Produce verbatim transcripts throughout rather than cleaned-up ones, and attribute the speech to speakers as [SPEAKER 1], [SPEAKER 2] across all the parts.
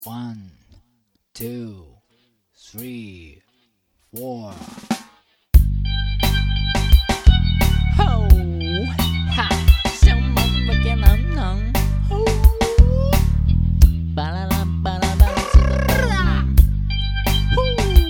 [SPEAKER 1] One, two, three, four.
[SPEAKER 2] Ho, ha, sao mong và cái nắng nắng. Ho, ba la la ba la ba la. Ho.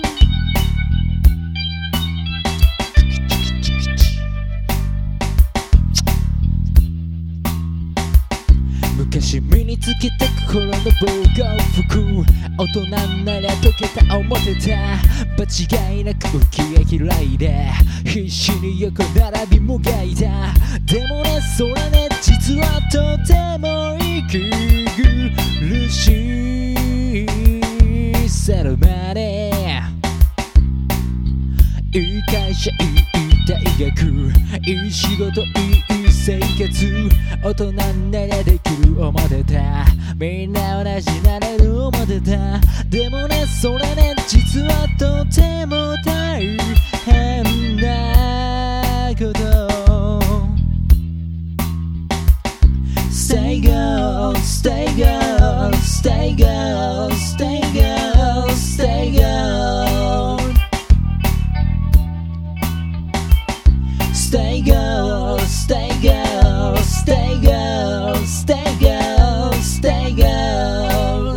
[SPEAKER 2] 昔身につけた心の防護服、大人なら溶けた思ってた。間違いなく浮きが嫌いで必死に横並びもがいた。でもねそれね実はとても息苦しい。せるまでいい会社いい大学いい仕事いい生活、大人ならできる思ってた。みんな同じなれる思ってた。でもねそれね実はとても大変なこと。 Stay girl, stay girl, stay girl, stay girl, stay girl, stay girl, stay girl, stay girl, stay girl, stay girl.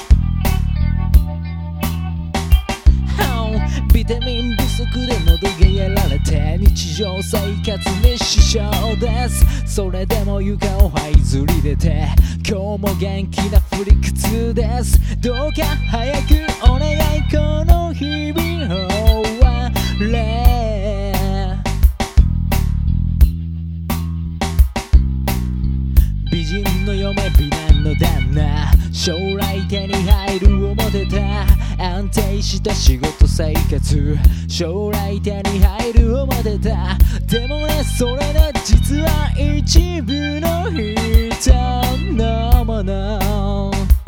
[SPEAKER 2] Oh, ビタミン不足で喉がやられて日常生活に支障です。それでも床を這いずり出て今日も元気なふり苦痛です。どうか早くお願いこの日々終われ。美人の嫁美男の旦那将来手に入る思ってた。安定した仕事生活将来手に入る思ってた。でもねそれね実は一部の人のもの。